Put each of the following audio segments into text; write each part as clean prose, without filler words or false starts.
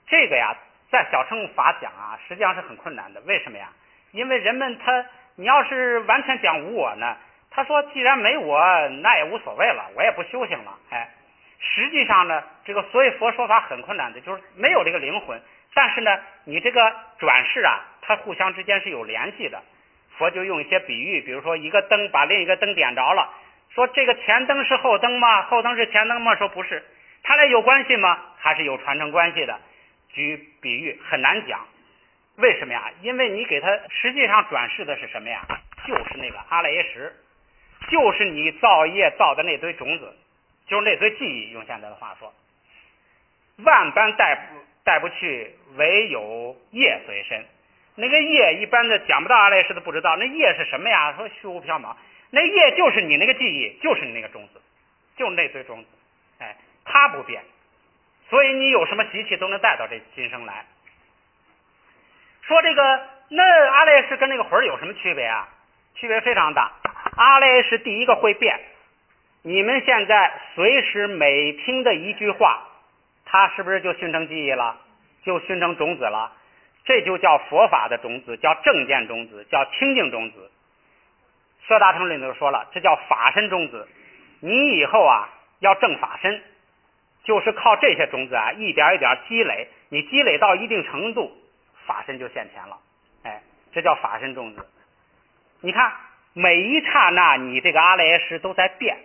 这个呀，在小乘法讲啊，实际上是很困难的。为什么呀？因为人们你要是完全讲无我呢，他说既然没我，那也无所谓了，我也不修行了。实际上呢，这个所以佛说法很困难的，就是没有这个灵魂。但是呢，你这个转世啊，它互相之间是有联系的。佛就用一些比喻，比如说一个灯把另一个灯点着了，说这个前灯是后灯吗？后灯是前灯吗？说不是，它俩有关系吗？还是有传承关系的。举比喻很难讲，为什么呀？因为你给它实际上转世的是什么呀？就是那个阿赖耶识，就是你造业造的那堆种子，就是那堆记忆。用现在的话说，万般带不去，唯有业随身。那个业一般的讲不到阿赖耶识的不知道，那业是什么呀？说虚无缥缈，那业就是你那个记忆，就是你那个种子，就是那堆种子，它不变，所以你有什么习气都能带到这今生来。说这个那阿赖耶识跟那个魂有什么区别啊？区别非常大。阿赖耶识第一个会变，你们现在随时每听的一句话，它是不是就熏成记忆了，就熏成种子了？这就叫佛法的种子，叫正见种子，叫清净种子。舍大乘里头说了，这叫法身种子。你以后啊要正法身，就是靠这些种子啊一点一点积累，你积累到一定程度，法身就现前了。这叫法身种子。你看每一刹那你这个阿赖耶识都在变。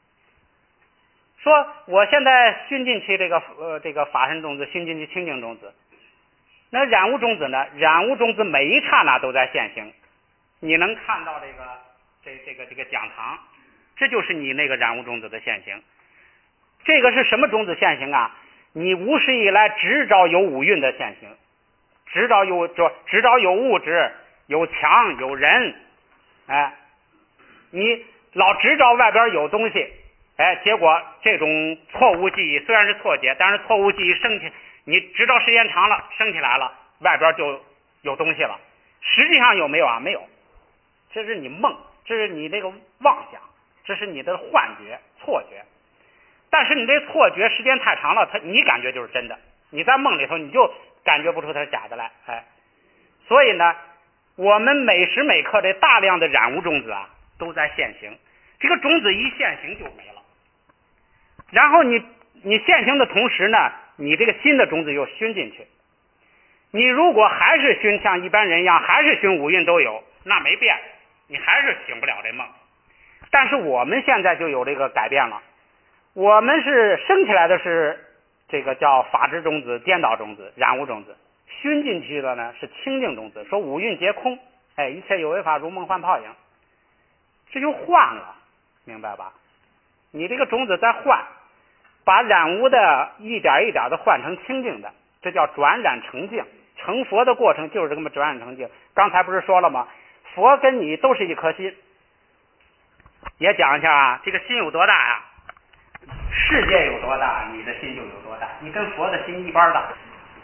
说我现在熏进去这个法身种子，熏进去清净种子。那染污种子呢？染污种子每一刹那都在现行。你能看到这个讲堂，这就是你那个染污种子的现行。这个是什么种子现行啊？你无始以来只找有五蕴的现行，只找有物质，有墙有人，你老只找外边有东西，结果这种错误记忆虽然是错觉，但是错误记忆升起，你直到时间长了升起来了，外边就有东西了。实际上有没有啊？没有，这是你梦，这是你这个妄想，这是你的幻觉错觉。但是你这错觉时间太长了，你感觉就是真的，你在梦里头你就感觉不出它是假的来。所以呢，我们每时每刻这大量的染污种子啊都在现行，这个种子一现行就没了。然后你现行的同时呢，你这个新的种子又熏进去。你如果还是熏像一般人一样，还是熏五蕴都有，那没变，你还是醒不了这梦。但是我们现在就有这个改变了，我们是生起来的是这个叫法执种子、颠倒种子、染污种子，熏进去的呢是清净种子，说五蕴皆空，一切有为法如梦幻泡影，这就换了，明白吧？你这个种子在换，把染污的一点一点的换成清净的，这叫转染成净。成佛的过程就是这么转染成净。刚才不是说了吗？佛跟你都是一颗心。也讲一下啊，这个心有多大啊？世界有多大，你的心就有多大，你跟佛的心一般大。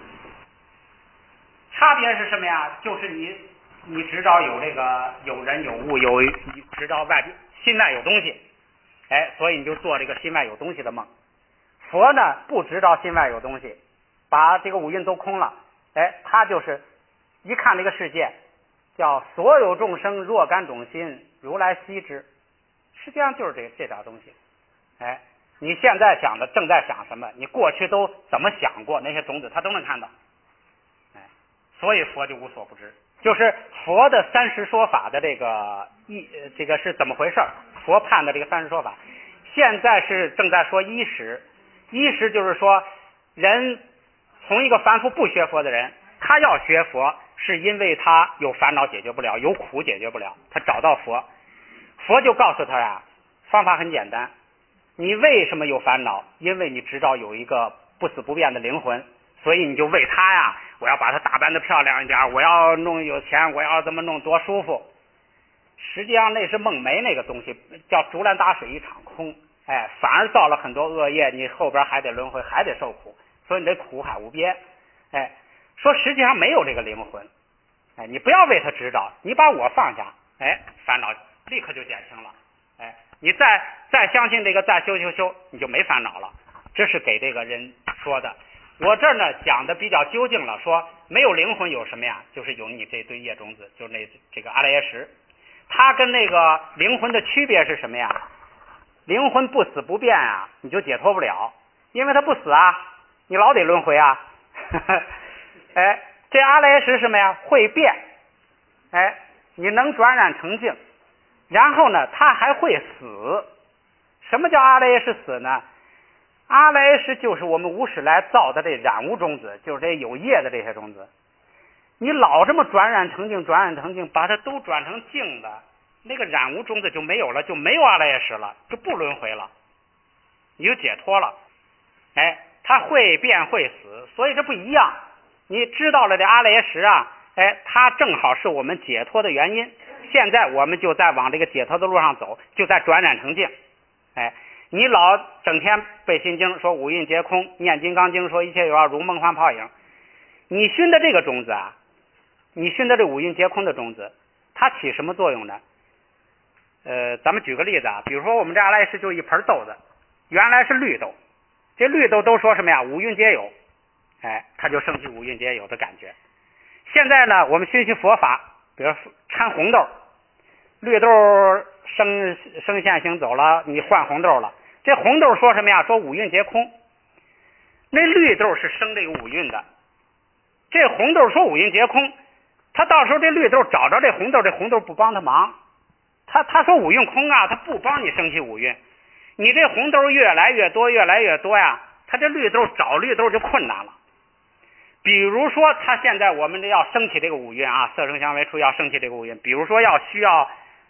差别是什么呀？就是你知道有这个有人有物有，知道心外有东西，所以你就做这个心外有东西的梦。佛呢不知道心外有东西，把这个五蕴都空了，他就是一看这个世界，叫所有众生若干种心，如来悉知。实际上就是这点东西。你现在想的正在想什么，你过去都怎么想过，那些种子他都能看到。所以佛就无所不知。就是佛的三十说法的这个是怎么回事？佛判的这个三十说法，现在是正在说一时。一时就是说，人从一个凡夫不学佛的人，他要学佛，是因为他有烦恼解决不了，有苦解决不了，他找到佛，佛就告诉他呀，方法很简单。你为什么有烦恼？因为你知道有一个不死不变的灵魂，所以你就为他呀，我要把他打扮得漂亮一点，我要弄有钱，我要这么弄多舒服。实际上那是梦梅那个东西，叫竹篮打水一场空。反而造了很多恶业，你后边还得轮回，还得受苦，所以你这苦海无边。说实际上没有这个灵魂。你不要为他指导，你把我放下，烦恼立刻就减轻了。你再相信这个，再修，你就没烦恼了。这是给这个人说的。 我这儿呢讲的比较究竟了，说没有灵魂有什么呀？就是有你这堆叶种子，就是这个阿赖耶识。它跟那个灵魂的区别是什么呀？灵魂不死不变啊，你就解脱不了，因为它不死啊，你老得轮回啊。哎，这阿赖耶识什么呀？会变，哎，你能转染成净，然后呢，它还会死。什么叫阿赖耶识死呢？阿赖耶识就是我们无始来造的这染污种子，就是这有业的这些种子。你老这么转染成净，转染成净，把它都转成净的，那个染污种子就没有了，就没有阿赖耶识了，就不轮回了，你就解脱了。哎，它会变会死，所以这不一样。你知道了这阿赖耶识啊，哎，它正好是我们解脱的原因。现在我们就在往这个解脱的路上走，就在转染成净。哎，你老整天背心经说五蕴皆空，念金刚经说一切有如梦幻泡影，你熏的这个种子啊，你熏的这五蕴皆空的种子，它起什么作用呢？咱们举个例子啊，比如说我们这阿赖耶识就一盆豆子，原来是绿豆，这绿豆都说什么呀？五蕴皆有，哎，它就升起五蕴皆有的感觉。现在呢，我们熏佛法，比如掺红豆，绿豆升线行走了，你换红豆了，这红豆说什么呀？说五蕴皆空。那绿豆是生这个五蕴的，这红豆说五蕴皆空，他到时候这绿豆找着这红豆，这红豆不帮他忙，他说五蕴空啊，他不帮你升起五蕴，你这红豆越来越多越来越多呀，他这绿豆找绿豆就困难了。比如说他现在我们这要升起这个五蕴啊，色声香味触要升起这个五蕴，比如说需要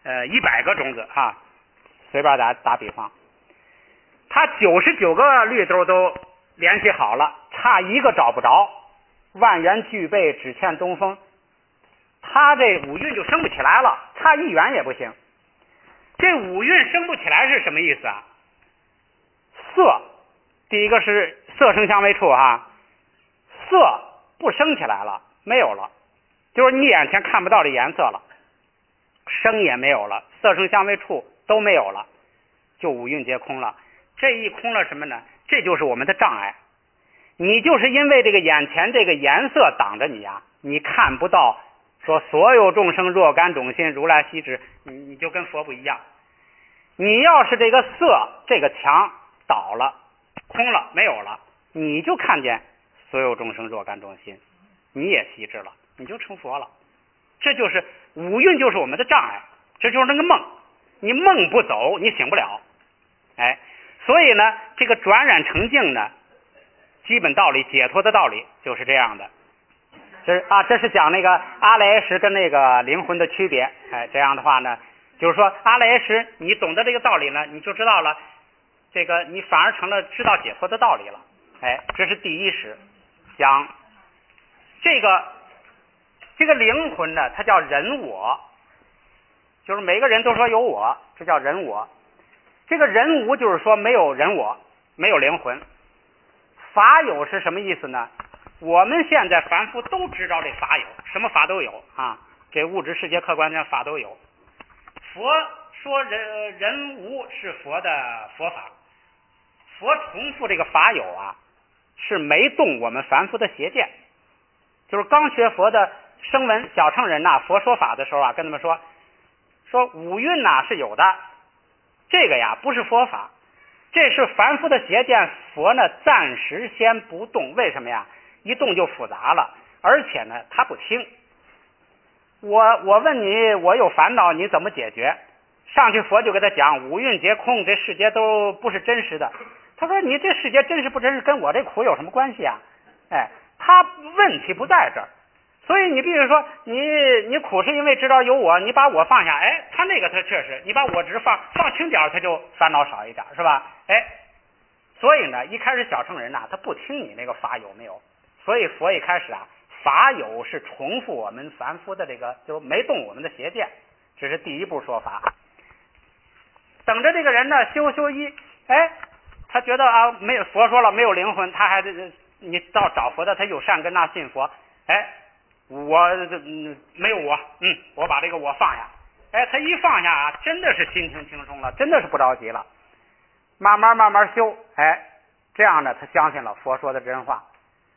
100个种子啊，随便打比方，他99个绿豆都联系好了，差一个找不着，万元俱备只欠东风，他这五蕴就升不起来了，差1元也不行。这五蕴升不起来是什么意思啊？色，第一个是色声香味触啊，色不升起来了，没有了，就是你眼前看不到这颜色了，声也没有了，色声香味触都没有了，就五蕴皆空了。这一空了什么呢？这就是我们的障碍。你就是因为这个眼前这个颜色挡着你啊，你看不到说所有众生若干种心，如来悉知，你就跟佛不一样。你要是这个色这个墙倒了，空了，没有了，你就看见所有众生若干种心，你也悉知了，你就成佛了。这就是五蕴，就是我们的障碍，这就是那个梦，你梦不走，你醒不了。哎，所以呢，这个转染成净呢，基本道理解脱的道理就是这样的。这是讲那个阿赖耶识跟那个灵魂的区别。哎，这样的话呢，就是说阿赖耶识你懂得这个道理呢，你就知道了，这个你反而成了知道解脱的道理了。哎，这是第一识，讲这个灵魂呢，它叫人我，就是每个人都说有我，这叫人我。这个人无就是说没有人我，没有灵魂。法有是什么意思呢？我们现在凡夫都知道这法有，什么法都有啊，这物质世界客观上法都有。佛说人无是佛的佛法，佛重复这个法有啊，是没动我们凡夫的邪见。就是刚学佛的声闻小乘人呐，佛说法的时候啊，跟他们说五蕴呐是有的，这个呀不是佛法，这是凡夫的邪见，佛呢暂时先不动。为什么呀？一动就复杂了，而且呢他不听。我问你，我有烦恼，你怎么解决？上去佛就给他讲五蕴皆空，这世界都不是真实的。他说你这世界真实不真实跟我这苦有什么关系啊？哎，他问题不在这儿。所以你比如说你苦是因为知道有我，你把我放下，哎，他那个他确实，你把我只放轻点，他就烦恼少一点，是吧？哎，所以呢，一开始小乘人呐，他不听你那个法有没有，所以佛一开始啊，法有是重复我们凡夫的这个，就是没动我们的邪见，这是第一步说法。等着这个人呢修一，哎，他觉得啊，没有佛说了没有灵魂，他还你到找佛的，他有善根呐，信佛，哎，我没有我把这个我放下，哎，他一放下啊，真的是心情轻松了，真的是不着急了，慢慢修，哎，这样呢，他相信了佛说的真话。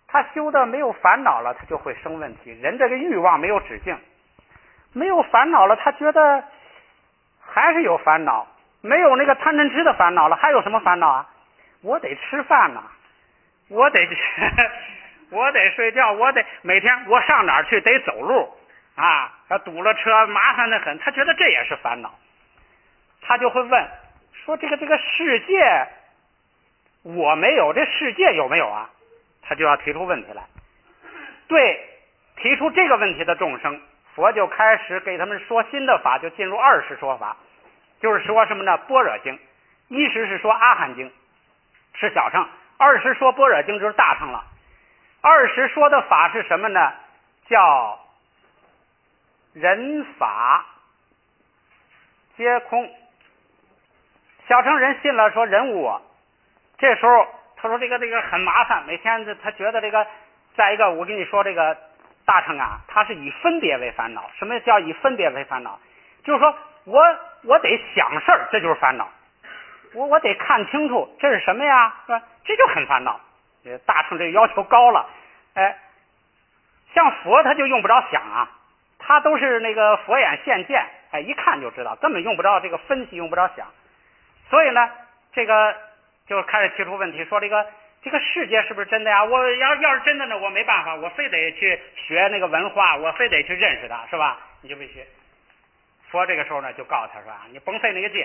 他修的没有烦恼了，他就会生问题。人这个欲望没有止境，没有烦恼了，他觉得还是有烦恼，没有那个贪嗔痴的烦恼了，还有什么烦恼啊？我得吃饭呐，我得我得睡觉，我得每天我上哪儿去得走路啊，堵了车麻烦的很，他觉得这也是烦恼。他就会问说这个世界我没有，这世界有没有啊？他就要提出问题来。对提出这个问题的众生，佛就开始给他们说新的法，就进入二十说法，就是说什么呢？般若经，一时是说阿含经是小乘，二十说般若经就是大乘了。二十说的法是什么呢？叫人法皆空。小乘人信了，说人无我。这时候他说这个很麻烦，每天他觉得这个。再一个，我跟你说这个大乘啊，它是以分别为烦恼。什么叫以分别为烦恼？就是说我得想事儿，这就是烦恼。我得看清楚这是什么呀，是吧？这就很烦恼。大乘这个要求高了，像佛他就用不着想啊，他都是那个佛眼现见，一看就知道，根本用不着这个分析，用不着想。所以呢，这个就开始提出问题，说这个世界是不是真的呀？我要是真的呢，我没办法，我非得去学那个文化，我非得去认识它，是吧？你就必须。佛这个时候呢，就告诉他说你甭费那个劲，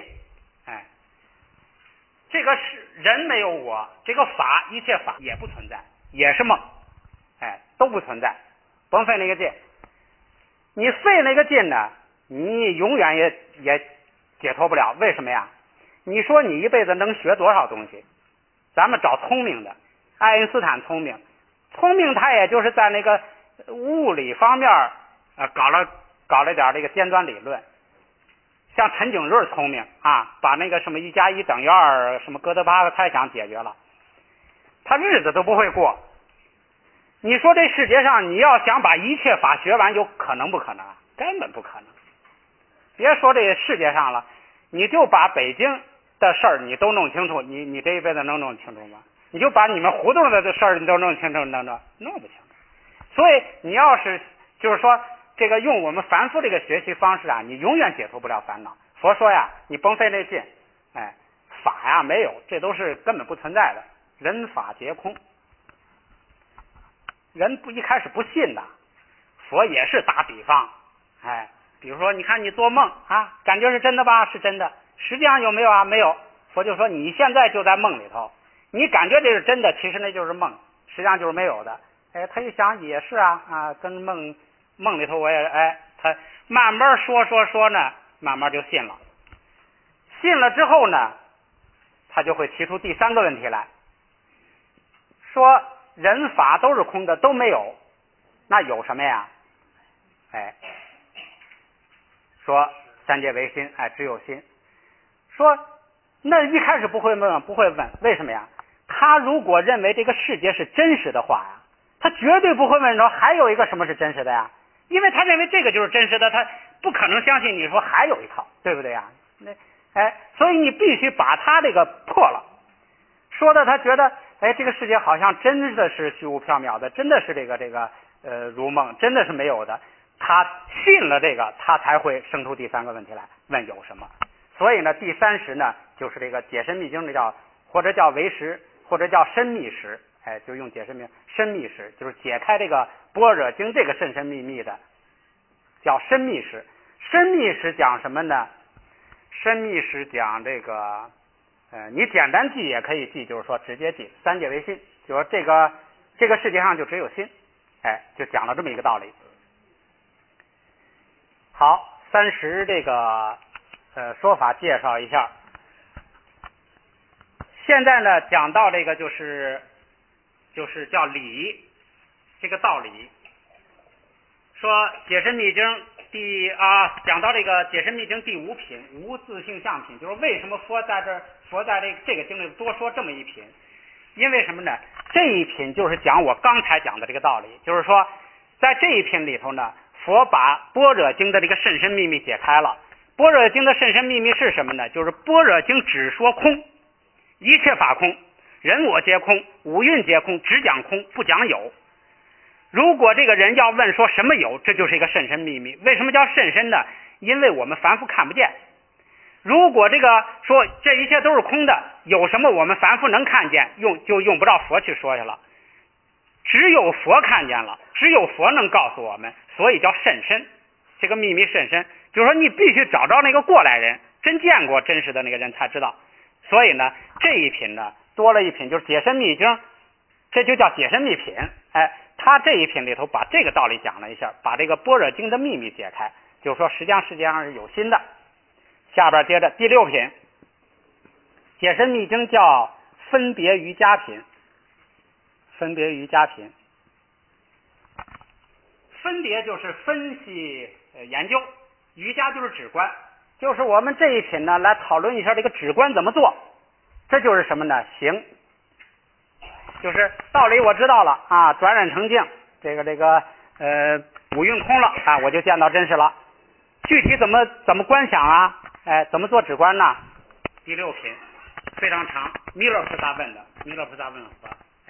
这个是人没有我，这个法一切法也不存在，也是梦，都不存在，甭费那个劲。你费那个劲呢，你永远也解脱不了。为什么呀？你说你一辈子能学多少东西？咱们找聪明的，爱因斯坦聪明他也就是在那个物理方面搞了点这个尖端理论。像陈景润聪明啊，把那个什么1+1等于2，什么哥德巴赫猜想解决了，他日子都不会过。你说这世界上你要想把一切法学完，有可能不可能？根本不可能。别说这世界上了，你就把北京的事儿你都弄清楚，你这一辈子能弄清楚吗？你就把你们胡同的事儿你都弄清楚，弄不清楚。所以你要是就是说这个用我们凡夫这个学习方式啊，你永远解脱不了烦恼。佛说呀，你甭费那劲，法呀没有，这都是根本不存在的，人法皆空。人一开始不信的，佛也是打比方，比如说你看你做梦啊，感觉是真的吧？是真的，实际上有没有啊？没有。佛就说你现在就在梦里头，你感觉这是真的，其实那就是梦，实际上就是没有的。他一想也是啊，跟梦里头我也他慢慢说呢，慢慢就信了。信了之后呢，他就会提出第三个问题来，说人法都是空的，都没有，那有什么呀？说三界唯心，只有心。说那一开始不会问，为什么呀？他如果认为这个世界是真实的话呀，他绝对不会问说还有一个什么是真实的呀，因为他认为这个就是真实的，他不可能相信你说还有一套，对不对呀？所以你必须把他这个破了，说的他觉得这个世界好像真的是虚无缥缈的，真的是这个如梦，真的是没有的。他信了这个，他才会生出第三个问题来，问有什么。所以呢，第30呢就是这个解深密经，或者叫唯识，或者叫深密识，就用解深密深密识，就是解开这个般若经这个深深秘密的，叫深密识。深密识讲什么呢？深密识讲这个你简单记也可以记，就是说直接记三界唯心，就是说这个世界上就只有心，就讲了这么一个道理。好，30这个说法介绍一下。现在呢讲到这个就是叫理，这个道理。说解深密经讲到这个解深密经第5品无自性相品，就是为什么佛在这个经里多说这么一品？因为什么呢？这一品就是讲我刚才讲的这个道理，就是说在这一品里头呢，佛把般若经的这个甚深秘密解开了。般若经的甚深秘密是什么呢？就是般若经只说空，一切法空， 人我皆空，五蕴皆空，只讲空不讲有。如果这个人要问说什么有，这就是一个甚深秘密。为什么叫甚深呢？因为我们凡夫看不见。如果这个说这一切都是空的，有什么我们凡夫能看见，就用不着佛去说去了。只有佛看见了，只有佛能告诉我们，所以叫甚深。这个秘密甚深，就是说你必须找着那个过来人，真见过真实的那个人才知道。所以呢，这一品呢多了一品，就是解深密经，这就叫解深密品。他这一品里头把这个道理讲了一下，把这个般若经的秘密解开，就是说实际上世界上是有心的。下边接着第6品，解深密经叫分别瑜伽品。分别瑜伽品，分别就是分析研究，瑜伽就是止观，就是我们这一品呢来讨论一下这个止观怎么做。这就是什么呢？行，就是道理我知道了啊，转染成净，这个五蕴空了啊，我就见到真实了。具体怎么观想啊？怎么做止观呢？第6品非常长，弥勒菩萨问的，弥勒菩萨问佛，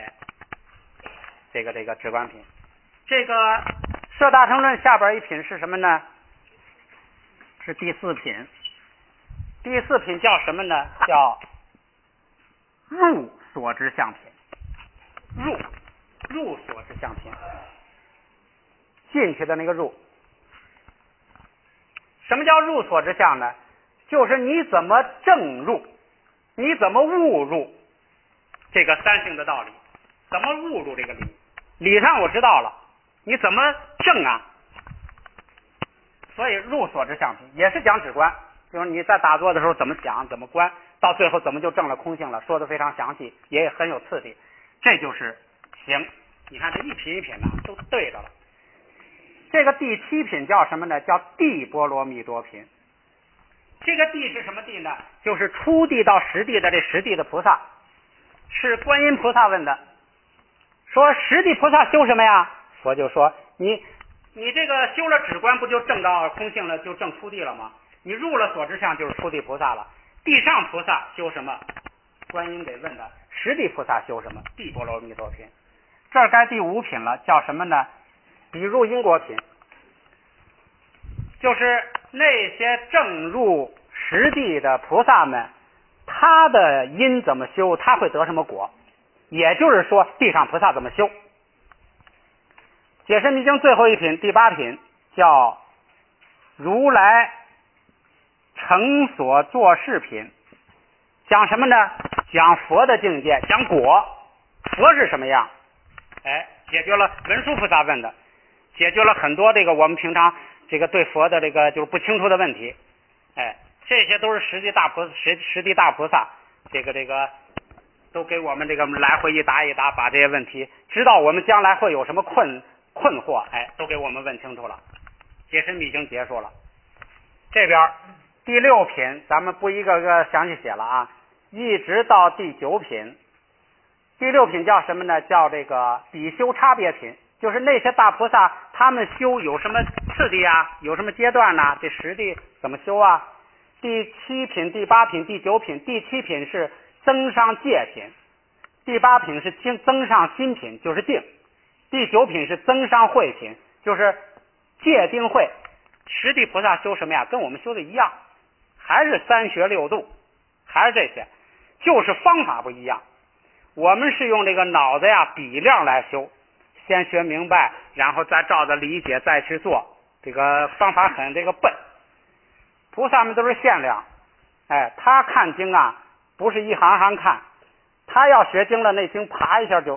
这个止观品。这个摄大乘论下边一品是什么呢？是第4品。第4品叫什么呢？叫入所知相品。入所知相品，进去的那个入。什么叫入所知相呢？就是你怎么正入，你怎么悟入这个三性的道理，怎么悟入这个理。理上我知道了，你怎么正啊？所以入所知相品也是讲止观，就是你在打坐的时候怎么想怎么观，到最后怎么就证了空性了，说的非常详细，也很有次第。这就是行。你看这一品一品呢都对着了。这个第7品叫什么呢？叫地波罗蜜多品。这个地是什么地呢？就是初地到10地的这10地的菩萨，是观音菩萨问的，说10地菩萨修什么呀？佛就说你这个修了止观，不就证到空性了，就证初地了吗？你入了所知相，就是初地菩萨了。地上菩萨修什么？观音给问的。10地菩萨修什么？地波罗蜜多品。这儿该第5品了，叫什么呢？比入因果品。就是那些正入10地的菩萨们，他的因怎么修，他会得什么果，也就是说地上菩萨怎么修。解深密经最后一品第8品叫如来成所作事品，讲什么呢？讲佛的境界，讲果。佛是什么样？解决了文殊菩萨问的，解决了很多这个我们平常这个对佛的这个就是不清楚的问题。这些都是十地大菩萨这个都给我们这个来回一答一答，把这些问题知道我们将来会有什么困惑，都给我们问清楚了。解深密经结束了。这边第6品咱们不一个个详细写了啊，一直到第9品。第6品叫什么呢？叫这个比修差别品，就是那些大菩萨他们修有什么次第啊，有什么阶段呢？这10地怎么修啊？第7品、第8品、第9品。第7品是增上戒品，第8品是增上心品，就是定。第9品是增上慧品，就是戒定慧。10地菩萨修什么呀？跟我们修的一样，还是3学6度，还是这些，就是方法不一样。我们是用这个脑子呀比量来修，先学明白，然后再照着理解再去做，这个方法很这个笨。菩萨们都是限量，他看经啊不是一行行看，他要学经了，那经爬一下就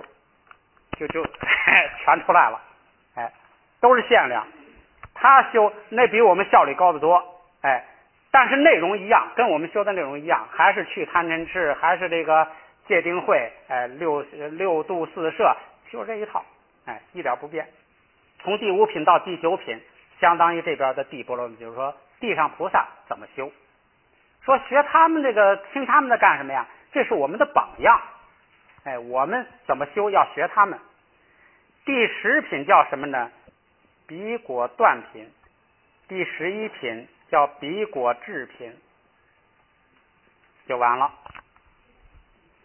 全出来了，都是限量。他修那比我们效率高得多，但是内容一样，跟我们修的内容一样，还是去贪嗔痴，还是这个戒定慧，六度四摄，就这一套，一点不变。从第5品到第9品，相当于这边的地波罗蜜，就是说地上菩萨怎么修，说学他们这个听他们的干什么呀？这是我们的榜样，我们怎么修要学他们。第10品叫什么呢？比果断品。第11品叫比果智品，就完了。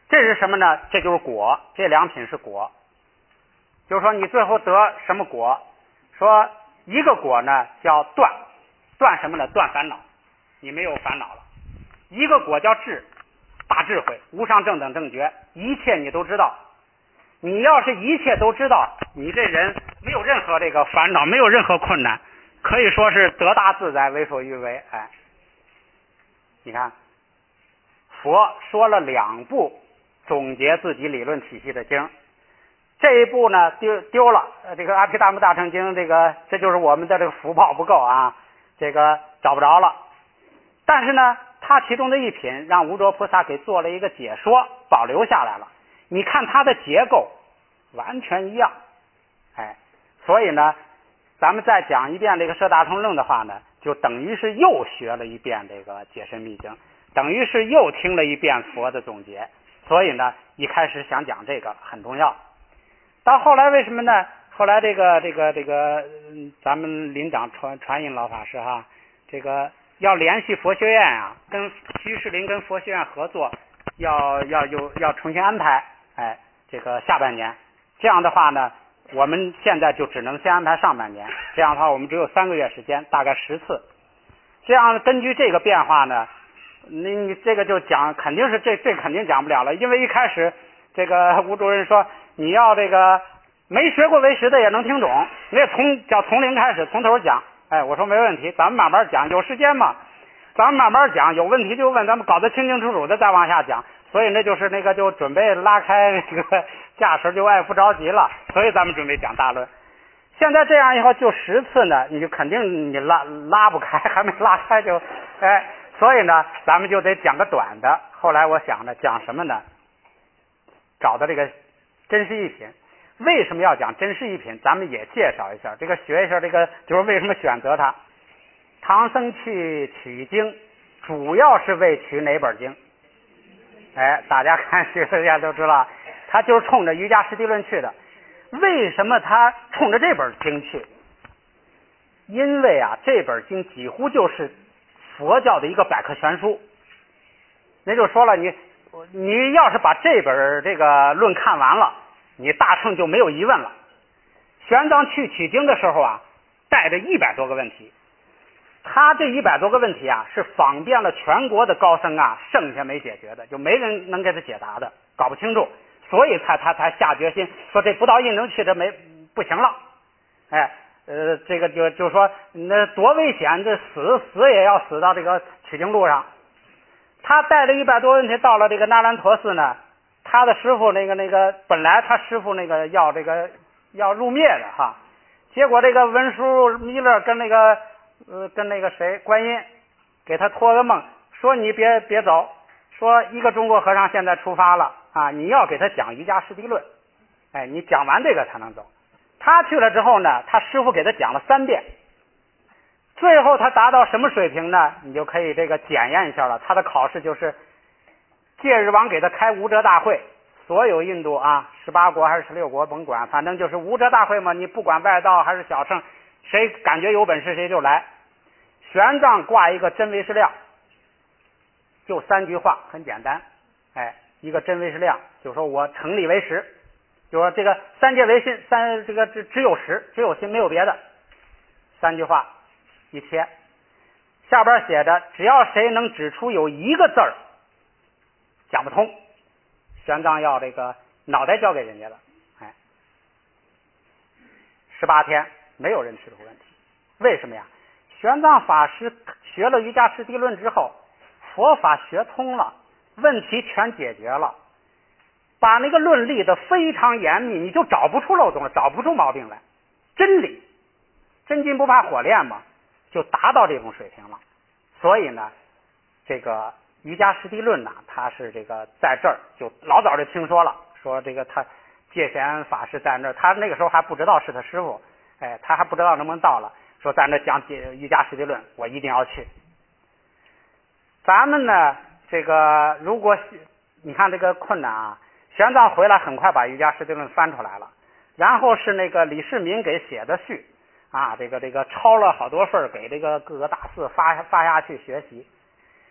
这是什么呢？这就是果，这两品是果。就是说你最后得什么果？说一个果呢叫断，断什么呢？断烦恼，你没有烦恼了。一个果叫智，大智慧，无上正等正觉，一切你都知道。你要是一切都知道，你这人没有任何这个烦恼，没有任何困难，可以说是得大自在，为所欲为。哎，你看佛说了2部总结自己理论体系的经，这一部呢丢了，这个阿毗达摩大乘经，这就是我们的这个福报不够啊，这个找不着了。但是呢，他其中的一品让无着菩萨给做了一个解说，保留下来了。你看它的结构完全一样，哎，所以呢，咱们再讲一遍这个摄大通论的话呢，就等于是又学了一遍这个解深密经，等于是又听了一遍佛的总结。所以呢，一开始想讲这个很重要。到后来为什么呢？后来咱们林长传印老法师哈，这个要联系佛学院啊，跟徐世林跟佛学院合作，要重新安排，哎，这个下半年。这样的话呢，我们现在就只能先安排上半年。这样的话，我们只有3个月时间，大概10次。这样根据这个变化呢，你这个就讲，肯定是这肯定讲不了了，因为一开始这个吴主任说你要这个没学过唯识的也能听懂，你也从零开始，从头讲。哎，我说没问题，咱们慢慢讲，有时间嘛，咱们慢慢讲，有问题就问，咱们搞得清清楚楚的再往下讲。所以那就是就准备拉开这个架势，就爱不着急了。所以咱们准备讲大论。现在这样以后就10次呢，你就肯定你拉不开，还没拉开就所以呢，咱们就得讲个短的。后来我想着讲什么呢？找到这个真实一品。为什么要讲真实一品？咱们也介绍一下，这个学一下这个，就是为什么选择它。唐僧去取经，主要是为取哪本经？大家看学大家都知道，他就是冲着《瑜伽师地论》去的。为什么他冲着这本经去？因为啊，这本经几乎就是佛教的一个百科全书。那就说了，你要是把这本这个论看完了，你大乘就没有疑问了。玄奘去取经的时候啊，带着100多个问题。他这100多个问题啊，是访遍了全国的高僧啊，剩下没解决的，就没人能给他解答的，搞不清楚，所以他才下决心说这不到印能去，这不行了。这个就说那多危险，这死也要死到这个取经路上。他带着100多问题到了这个那兰陀寺呢，他的师傅那个本来他师傅要入灭的哈，结果这个文殊弥勒跟那个谁观音给他托个梦，说你别走，说一个中国和尚现在出发了啊，你要给他讲瑜伽师地论，你讲完这个才能走。他去了之后呢，他师傅给他讲了3遍，最后他达到什么水平呢？你就可以这个检验一下了。他的考试就是戒日王给他开无遮大会，所有印度啊18国还是16国甭管，反正就是无遮大会嘛，你不管外道还是小乘，谁感觉有本事谁就来。玄奘挂一个真唯识量，就3句话，很简单。一个真唯识量，就说我成立为实，就说这个3界唯心，这个只有实，只有心，没有别的。3句话一贴，下边写着只要谁能指出有一个字儿讲不通，玄奘要这个脑袋交给人家了。18天没有人提出问题。为什么呀？玄奘法师学了瑜伽师地论之后，佛法学通了，问题全解决了，把那个论立得非常严密，你就找不出漏洞了，找不出毛病来。真理真金不怕火炼嘛，就达到这种水平了。所以呢，这个瑜伽师地论呢，他是这个在这儿就老早就听说了，说这个他戒贤法师在那儿，他那个时候还不知道是他师傅，他还不知道能不能到了，说在那讲瑜伽师地论，我一定要去。咱们呢，这个如果你看这个困难啊，玄奘回来很快把瑜伽师地论翻出来了，然后是那个李世民给写的序啊，这个抄了好多份给这个各个大寺发下去学习。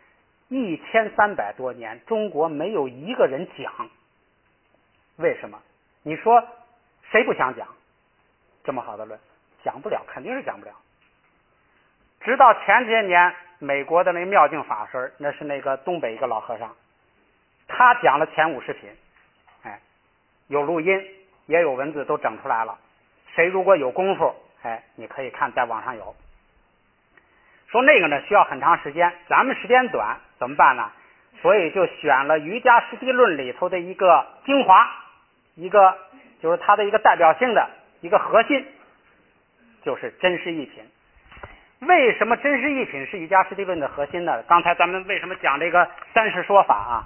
1300多年，中国没有一个人讲。为什么？你说谁不想讲这么好的论？讲不了，肯定是讲不了。直到前些年，美国的那个妙境法师，那是那个东北一个老和尚，他讲了前50品，有录音也有文字都整出来了。谁如果有功夫，你可以看，在网上有。说那个呢需要很长时间，咱们时间短怎么办呢？所以就选了瑜伽师地论里头的一个精华，一个就是它的一个代表性的一个核心，就是真实义品。为什么真实义品是瑜伽师地论的核心呢？刚才咱们为什么讲这个30说法啊？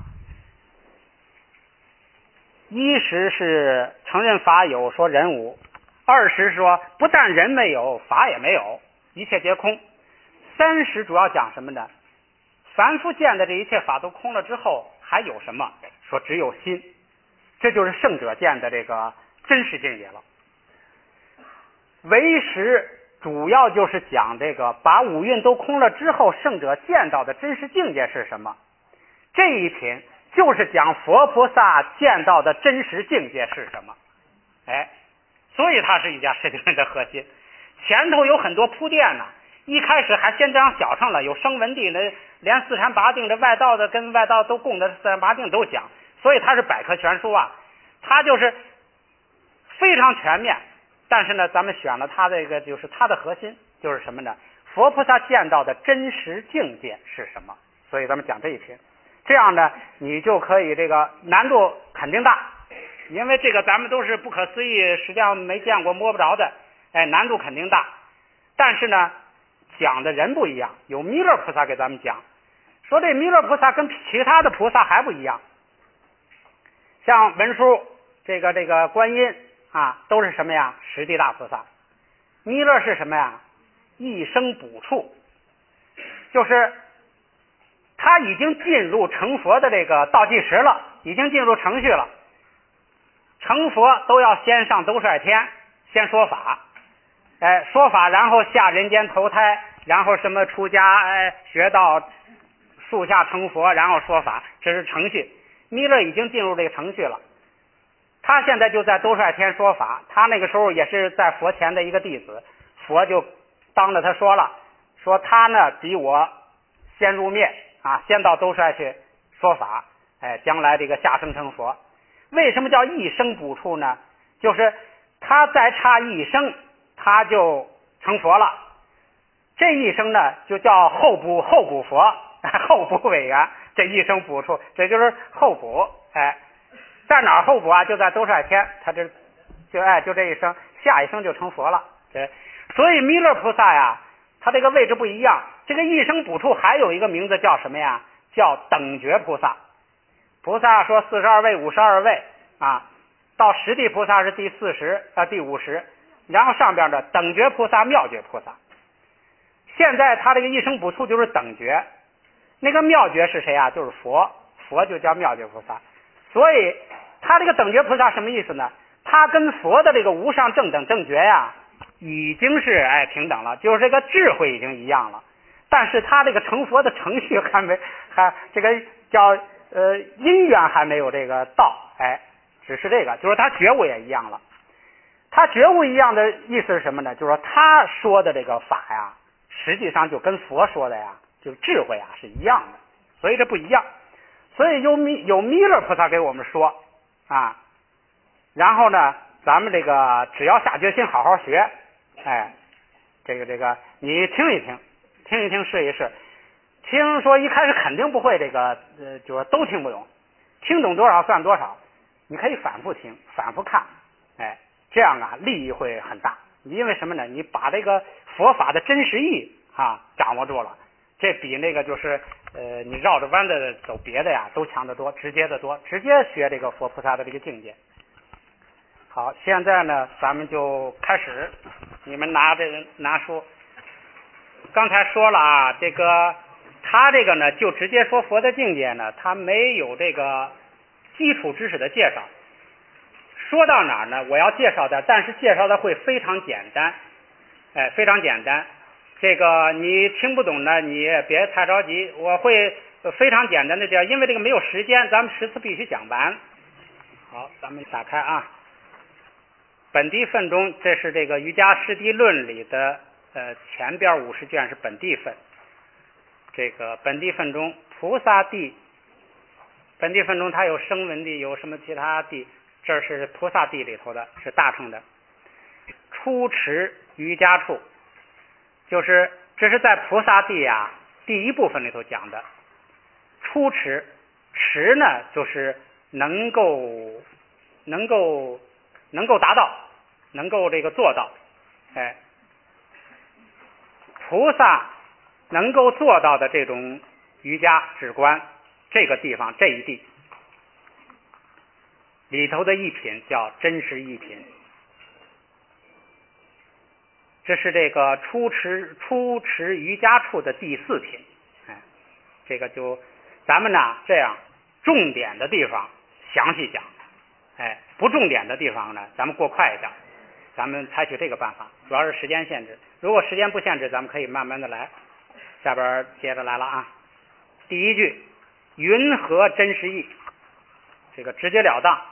一时是承认法有，说人无；二十说不但人没有，法也没有，一切皆空。30主要讲什么呢？凡夫见的这一切法都空了之后，还有什么？说只有心，这就是圣者见的这个真实境界了。唯识主要就是讲这个把五蕴都空了之后，圣者见到的真实境界是什么？这一品就是讲佛菩萨见到的真实境界是什么。所以它是瑜伽师地论的核心。前头有很多铺垫呢，一开始还先讲小乘了，有声闻地的，连四禅八定的外道的跟外道都供的四禅八定都讲，所以它是百科全书啊，它就是非常全面。但是呢，咱们选了它这个，就是它的核心就是什么呢？佛菩萨见到的真实境界是什么？所以咱们讲这一篇，这样呢，你就可以这个难度肯定大，因为这个咱们都是不可思议，实际上没见过摸不着的，难度肯定大。但是呢，讲的人不一样，有弥勒菩萨给咱们讲，说这弥勒菩萨跟其他的菩萨还不一样，像文殊这个观音啊，都是什么呀？十地大菩萨。弥勒是什么呀？一生补处，就是他已经进入成佛的这个倒计时了，已经进入程序了。成佛都要先上兜率天，先说法，说法，然后下人间投胎，然后什么出家，学到树下成佛，然后说法，这是程序。弥勒已经进入这个程序了。他现在就在兜率天说法，他那个时候也是在佛前的一个弟子，佛就当着他说了，说他呢比我先入灭啊，先到兜率去说法，将来这个下生成佛。为什么叫一生补处呢？就是他再差一生，他就成佛了。这一生呢，就叫后补佛，后补委员，这一生补处，这就是后补，在哪儿后补啊？就在兜率天，他就这一生，下一生就成佛了。所以弥勒菩萨呀，他这个位置不一样。这个一生补处还有一个名字叫什么呀？叫等觉菩萨。菩萨说42位、52位啊，到十地菩萨是第40、第50，然后上边的等觉菩萨、妙觉菩萨。现在他这个一生补处就是等觉，那个妙觉是谁啊？就是佛，佛就叫妙觉菩萨。所以他这个等觉菩萨什么意思呢？他跟佛的这个无上正等正觉呀，已经是平等了，就是这个智慧已经一样了。但是他这个成佛的程序还这个叫因缘还没有这个到，只是这个，就是他觉悟也一样了。他觉悟一样的意思是什么呢？就是说他说的这个法呀，实际上就跟佛说的呀，就智慧啊是一样的，所以这不一样。所以有弥勒菩萨给我们说啊，然后呢，咱们这个只要下决心好好学，这个你听一听试一试。听说一开始肯定不会这个就是都听不懂，听懂多少算多少，你可以反复听反复看，这样啊利益会很大。因为什么呢？你把这个佛法的真实意掌握住了，这比那个就是你绕着弯的走别的呀都强得多，直接的多，直接学这个佛菩萨的这个境界。好，现在呢咱们就开始，你们拿书。刚才说了啊，这个他这个呢就直接说佛的境界呢，他没有这个基础知识的介绍。说到哪儿呢？我要介绍的，但是介绍的会非常简单，非常简单。这个你听不懂呢，你也别太着急，我会非常简单的叫，因为这个没有时间，咱们10次必须讲完。好，咱们打开啊，本地分中，这是这个瑜伽师地论里的前边50卷是本地分。这个本地分中菩萨地，本地分中它有声闻地，有什么其他地，这是菩萨地里头的，是大乘的。初持瑜伽处，就是这是在菩萨地啊第一部分里头讲的。初持，持呢就是能够达到，能够这个做到，哎，菩萨能够做到的这种瑜伽止观，这个地方这一地里头的一品叫真实一品。这是这个初持瑜伽处的第4品，哎，这个就咱们呢这样重点的地方详细讲，哎，不重点的地方呢咱们过快一点，咱们采取这个办法，主要是时间限制。如果时间不限制，咱们可以慢慢的来。下边接着来了啊，第一句云何真实义，这个直截了当。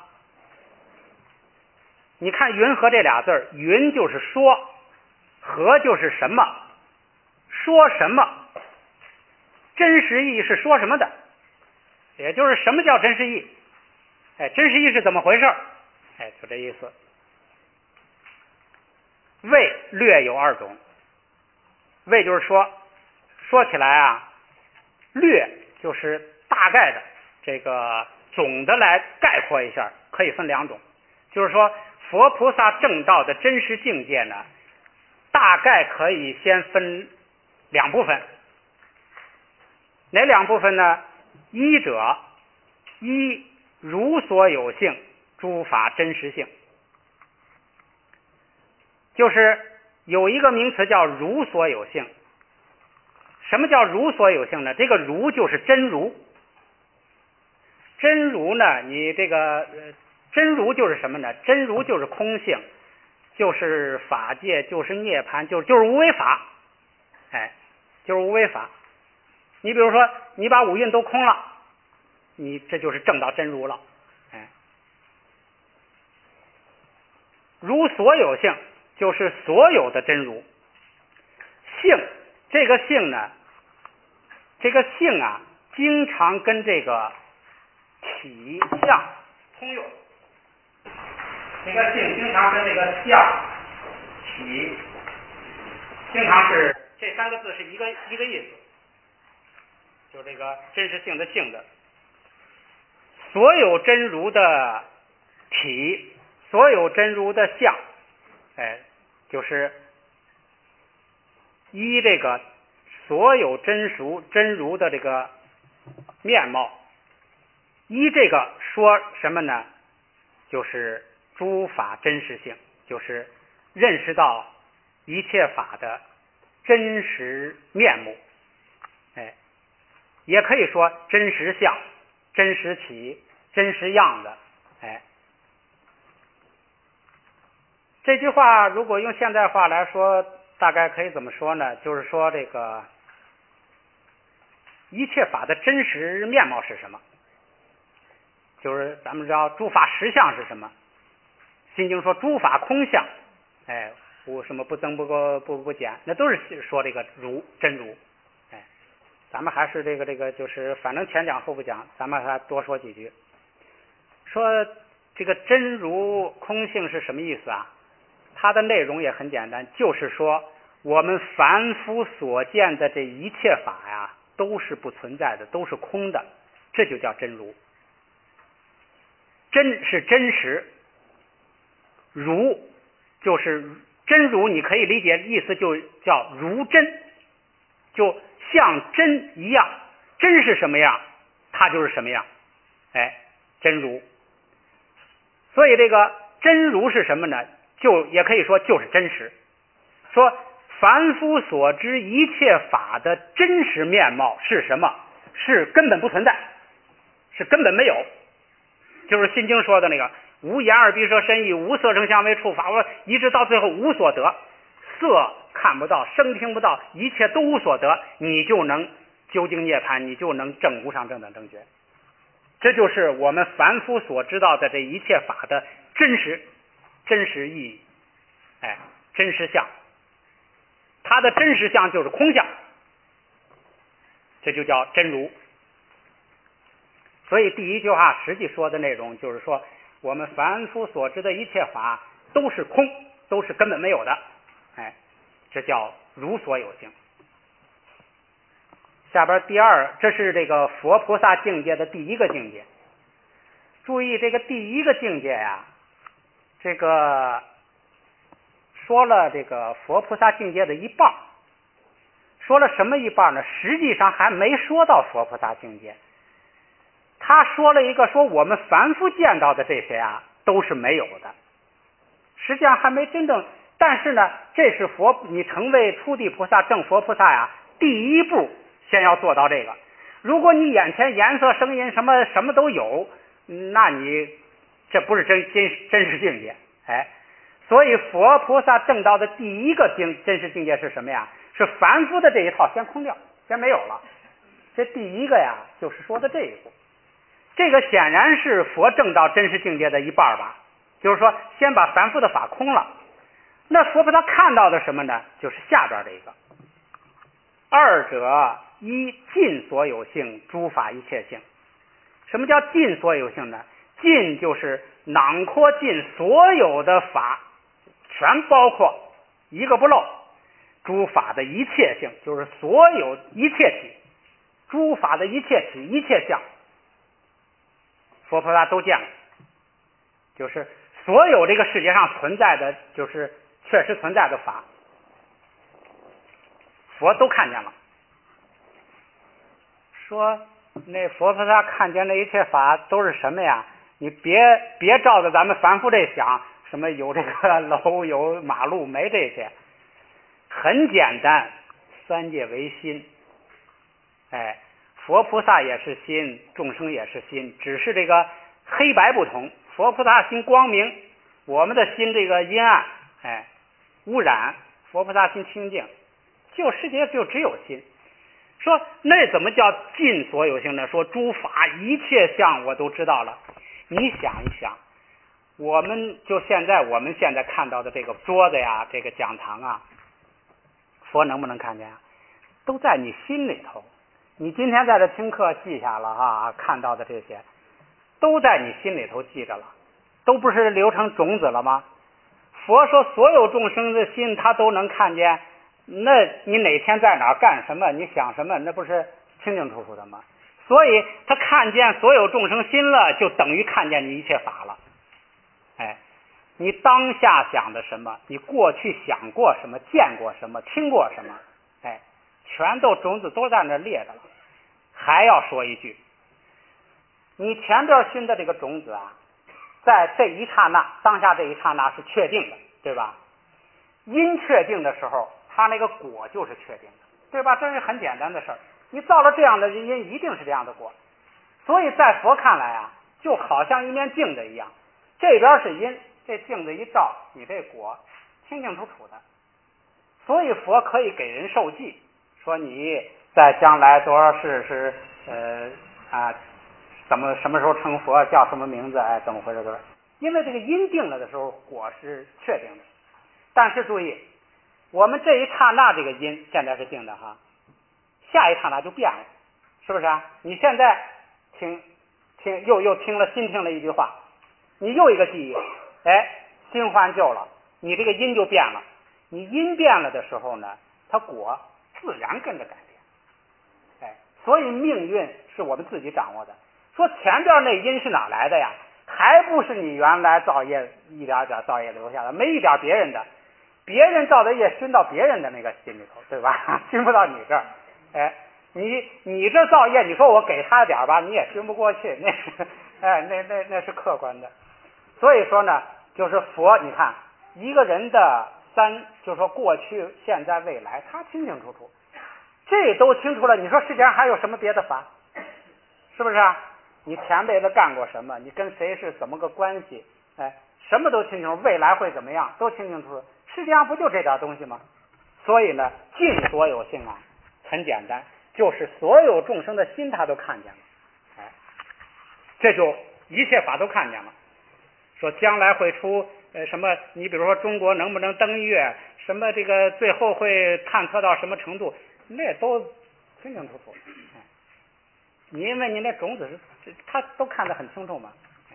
你看云何这俩字儿，云就是说，何就是什么，说什么，真实义是说什么的，也就是什么叫真实义，哎，真实义是怎么回事，哎，就这意思。谓略有2种，谓就是说起来啊，略就是大概的，这个总的来概括一下，可以分2种，就是说佛菩萨正道的真实境界呢，大概可以先分2部分。哪2部分呢？一者，一如所有性，诸法真实性，就是有一个名词叫如所有性。什么叫如所有性呢？这个如就是真如。真如呢，你这个真如就是什么呢？真如就是空性，就是法界，就是涅槃，就是无为法，哎，就是无为法。你比如说，你把5蕴都空了，你这就是证到真如了，哎。如所有性就是所有的真如。性，这个性呢，这个性啊，经常跟这个体相通用。这个性经常跟这个相体，经常是这3个字是一个意思，就这个真实性的性的。所有真如的体，所有真如的相，哎，就是依这个所有真如的这个面貌，依这个说什么呢？就是诸法真实性，就是认识到一切法的真实面目，哎，也可以说真实相、真实体、真实样子，哎。这句话如果用现代话来说，大概可以怎么说呢？就是说这个一切法的真实面貌是什么？就是咱们知道诸法实相是什么？心经说诸法空相，哎，不增不减，那都是说这个如真如，哎，咱们还是这个就是反正前讲后不讲，咱们还多说几句。说这个真如空性是什么意思啊？它的内容也很简单，就是说我们凡夫所见的这一切法呀，都是不存在的，都是空的，这就叫真如。真是真实，如就是真如，你可以理解意思就叫如真，就像真一样，真是什么样，它就是什么样，哎，真如。所以这个真如是什么呢？就也可以说就是真实。说凡夫所知一切法的真实面貌是什么？是根本不存在，是根本没有。就是心经说的那个无眼耳鼻舌身意，无色声香味触法，一直到最后无所得，色看不到，声听不到，一切都无所得，你就能究竟涅槃，你就能证无上正等正觉。这就是我们凡夫所知道的这一切法的真实意义，真实相。它的真实相就是空相，这就叫真如。所以第一句话实际说的内容就是说，我们凡夫所知的一切法都是空，都是根本没有的，这叫如所有性。下边第二，这是这个佛菩萨境界的第一个境界。注意这个第一个境界呀，这个说了这个佛菩萨境界的一半，说了什么一半呢？实际上还没说到佛菩萨境界。他说了一个，说我们凡夫见到的这些啊都是没有的，实际上还没真正。但是呢，这是你成为初地菩萨正佛菩萨呀第一步，先要做到这个。如果你眼前颜色声音什么都有，那你这不是真实境界。所以佛菩萨证道的第一个真实境界是什么呀？是凡夫的这一套先空掉，先没有了。这第一个呀就是说的这一步。这个显然是佛证道真实境界的一半吧，就是说先把凡夫的法空了。那佛菩萨看到的什么呢？就是下边这一个，二者一尽所有性，诸法一切性。什么叫尽所有性呢？尽就是囊括尽所有的法，全包括一个不漏。诸法的一切性就是所有一切体，诸法的一切体一切相，佛菩萨都见了，就是所有这个世界上存在的，就是确实存在的法，佛都看见了。说那佛菩萨看见那一切法都是什么呀？你别照着咱们凡夫这想，什么有这个楼有马路，没这些，很简单，三界为心。佛菩萨也是心，众生也是心，只是这个黑白不同。佛菩萨心光明，我们的心这个阴暗，污染。佛菩萨心清净，就世界就只有心。说那怎么叫尽所有性呢？说诸法一切相我都知道了。你想一想，我们现在看到的这个桌子呀，这个讲堂啊，佛能不能看见啊？都在你心里头。你今天在这听课记下了哈，看到的这些都在你心里头记着了，都不是留成种子了吗？佛说所有众生的心他都能看见，那你哪天在哪儿干什么，你想什么，那不是清清楚楚的吗？所以他看见所有众生心了，就等于看见你一切法了。你当下想的什么，你过去想过什么，见过什么，听过什么，全都种子都在那列着了。还要说一句，你前边心的这个种子啊，在这一刹那，当下这一刹那是确定的，对吧？因确定的时候，它那个果就是确定的，对吧？这是很简单的事儿。你造了这样的因，一定是这样的果。所以在佛看来啊，就好像一面镜子一样，这边是因，这镜子一照，你这果清清楚楚的。所以佛可以给人授记，说你在将来多少世是什么时候成佛，叫什么名字，怎么回事？因为这个因定了的时候，果是确定的。但是注意，我们这一刹那这个因现在是定的哈，下一刹那就变了，是不是啊？你现在又听了一句话，你又一个记忆，新换旧了，你这个因就变了。你因变了的时候呢，它果自然跟着改变。所以命运是我们自己掌握的。说前边那因是哪来的呀？还不是你原来造业一点点造业留下的，没一点别人的，别人造的业熏到别人的那个心里头，对吧？熏不到你这儿。你这造业，你说我给他点吧，你也熏不过去，那是客观的。所以说呢，就是佛，你看一个人的就是说过去、现在、未来，他清清楚楚，这都清楚了。你说世界上还有什么别的法？是不是啊？你前辈子干过什么？你跟谁是怎么个关系？什么都清楚，未来会怎么样都清清楚楚。世界上不就这点东西吗？所以呢，尽所有性啊，很简单， 就是所有众生的心他都看见了，哎，这就一切法都看见了。说将来会出什么？你比如说中国能不能登月？什么这个最后会探测到什么程度？那都清清楚楚。哎，因为你那种子是他都看得很清楚嘛。哎，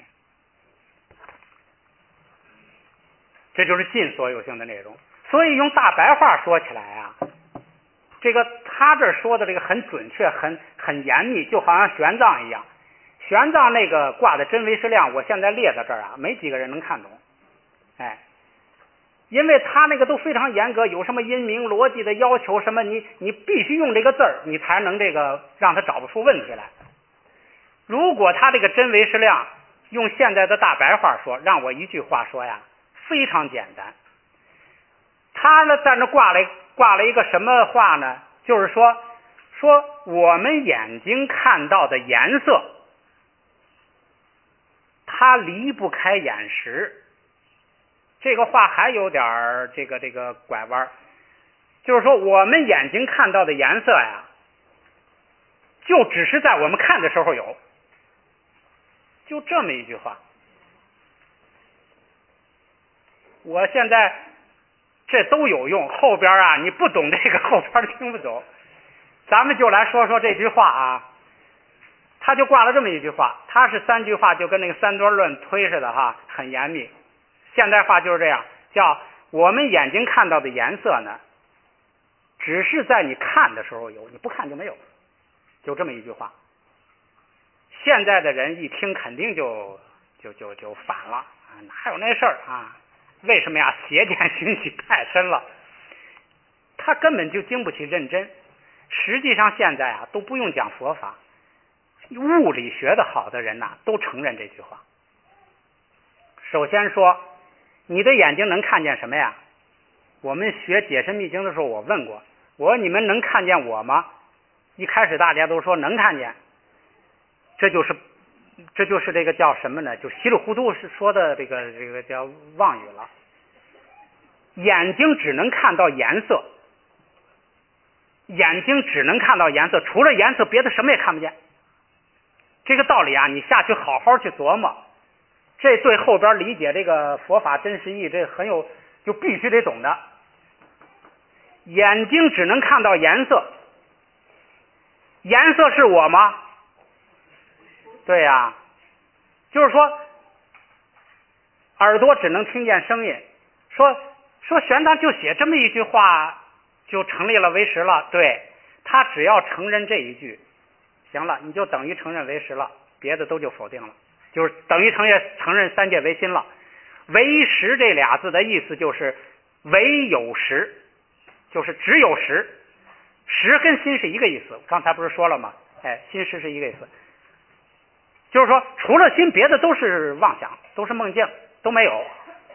这就是信所有性的内容。所以用大白话说起来啊，这个他这说的这个很准确，很严密，就好像玄奘一样。玄奘那个挂的真唯识量，我现在列在这儿啊，没几个人能看懂。哎，因为他那个都非常严格，有什么音名逻辑的要求，什么你必须用这个字儿，你才能这个让他找不出问题来。如果他这个真唯识量用现在的大白话说，让我一句话说呀，非常简单。他呢在那挂了一个什么话呢？就是说我们眼睛看到的颜色，它离不开眼识。这个话还有点这个拐弯，就是说我们眼睛看到的颜色呀，就只是在我们看的时候有，就这么一句话。我现在这都有用，后边啊你不懂这个后边听不懂。咱们就来说说这句话啊，他就挂了这么一句话，他是3句话，就跟那个三多论推似的哈，很严密。现代化就是这样，叫我们眼睛看到的颜色呢，只是在你看的时候有，你不看就没有，就这么一句话。现在的人一听肯定就反了啊，哪有那事儿啊？为什么呀？邪见熏习太深了，他根本就经不起认真。实际上现在啊都不用讲佛法，物理学的好的人呐，都承认这句话。首先说，你的眼睛能看见什么呀？我们学解深密经的时候，我问过，我说你们能看见我吗？一开始大家都说能看见，这就是这个叫什么呢？就稀里糊涂是说的这个叫妄语了。眼睛只能看到颜色，眼睛只能看到颜色，除了颜色别的什么也看不见。这个道理啊，你下去好好去琢磨，这对后边理解这个佛法真实意这很有，就必须得懂的。眼睛只能看到颜色，颜色是我吗？对呀，就是说耳朵只能听见声音。说玄奘就写这么一句话就成立了唯识了。对，他只要承认这一句，行了，你就等于承认唯识了，别的都就否定了，就是等于承认三界唯心了。唯识这俩字的意思就是唯有识，就是只有识，识跟心是一个意思。刚才不是说了吗？哎，心识是一个意思，就是说除了心别的都是妄想，都是梦境，都没有。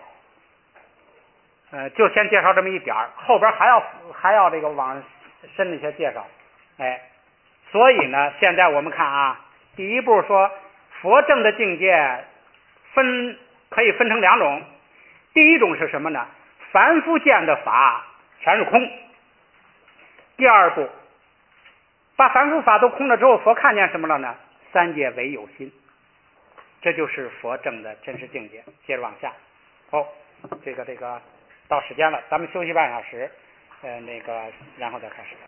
就先介绍这么一点儿，后边还要这个往深一些介绍。哎，所以呢，现在我们看啊，第一步说佛正的境界可以分成2种，第一种是什么呢？凡夫见的法全是空。第二步，把凡夫法都空了之后，佛看见什么了呢？三界唯有心，这就是佛正的真实境界。接着往下，这个到时间了，咱们休息半小时，然后再开始。